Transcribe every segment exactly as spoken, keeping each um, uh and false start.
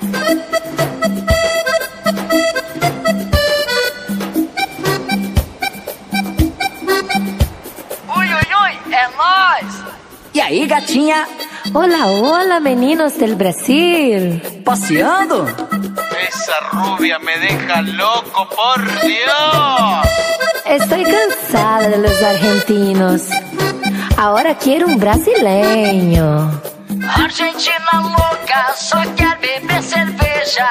Ui, ui, ui, é nóis! E aí, gatinha? Hola, hola, meninos del Brasil. Passeando? Esa rubia me deja loco, por Dios. Estoy cansada de los argentinos. Ahora quiero un brasileño. Argentina louca, só quer beber cerveja.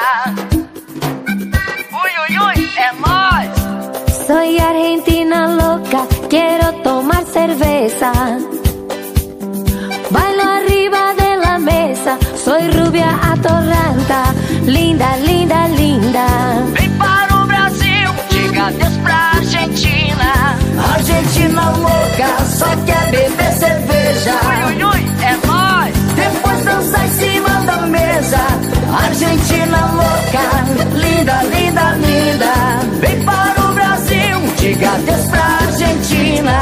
Ui, ui, ui, é nóis! Soy argentina loca, quiero tomar cerveza. Bailo arriba de la mesa, soy rubia atorranta. Linda, linda, linda. Vem para o Brasil, diga adeus pra Argentina. Argentina louca, só quer beber cerveja. Ui, ui, ui, é nóis! Depois dançar em cima da mesa. Argentina louca, linda, linda, linda. Vem para o Brasil, diga adeus pra Argentina.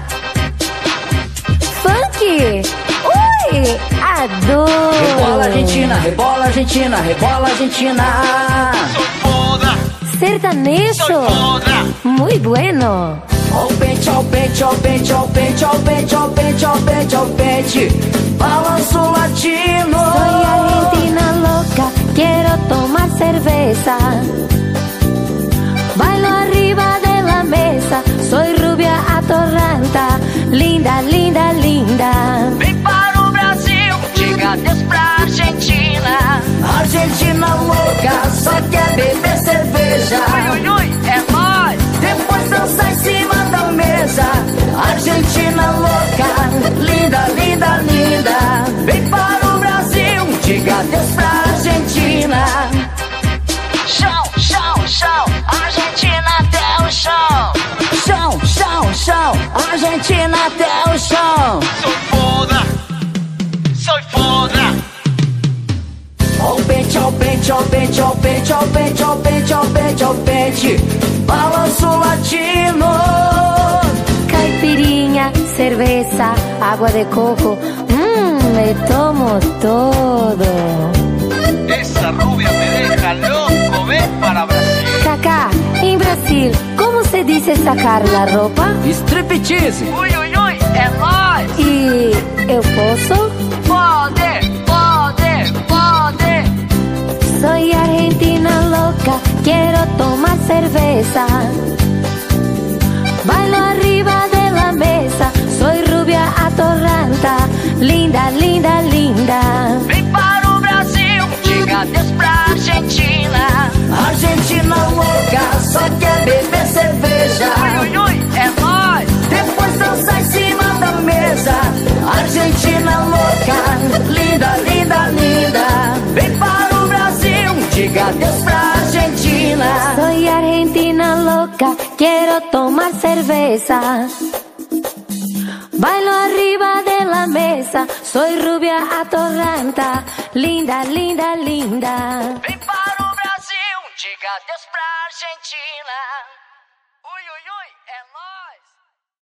Funk! Ui, adoro! Rebola Argentina, rebola Argentina, rebola Argentina. Sou foda, Sertanejo! sou foda. Muy bueno! Ó o pente, ó o pente, ó o pente, ó o pente, ó o pente, ó o pente, ó o pente, ó o pente. Balanço latino. Soy argentina loca, quiero tomar cerveza. Bailo arriba de la mesa, soy rubia atorranta. Linda, linda, linda. Vem para o Brasil, diga adeus pra Argentina. Argentina louca, só quer beber cerveja. Ui, ui, ui, é nóis! Depois dançar em cima da mesa. Argentina louca, linda, linda, linda. Vem para o Brasil, diga adeus pra Argentina. Chão, chão, chão, Argentina até o chão. Chão, chão, chão, Argentina até o chão. Sou foda, sou foda. Ó o pente, ó o pente, ó o pente, ó o pente, ó o pente, ó o pente, ó o pente, ó o pente. Balanço latino. Caipirinha, cerveza, água de coco. Mmm, me tomo todo. Esa rubia me deja loco, ven para Brasil. Cacá, em Brasil, como se dice sacar la ropa? Striptease. Ui, ui, ui, é nóis! E eu posso? Pode, pode, pode. Soy argentina loca, quiero tomar cerveza. Bailo arriba de la mesa, soy rubia atorranta. Linda, linda, linda. Vem para o Brasil, diga adeus pra Argentina. Argentina louca, só quer beber cerveja. Ui, ui, ui, é nóis! Depois dançar em cima da mesa. Argentina louca, linda, linda, linda. Vem para o Brasil, diga adeus pra Argentina. Soy argentina loca, quiero tomar cerveza. Bailo arriba de la mesa, soy rubia atorranta. Linda, linda, linda. Vem para o Brasil, diga adeus pra Argentina. Ui, ui, ui, é nóis!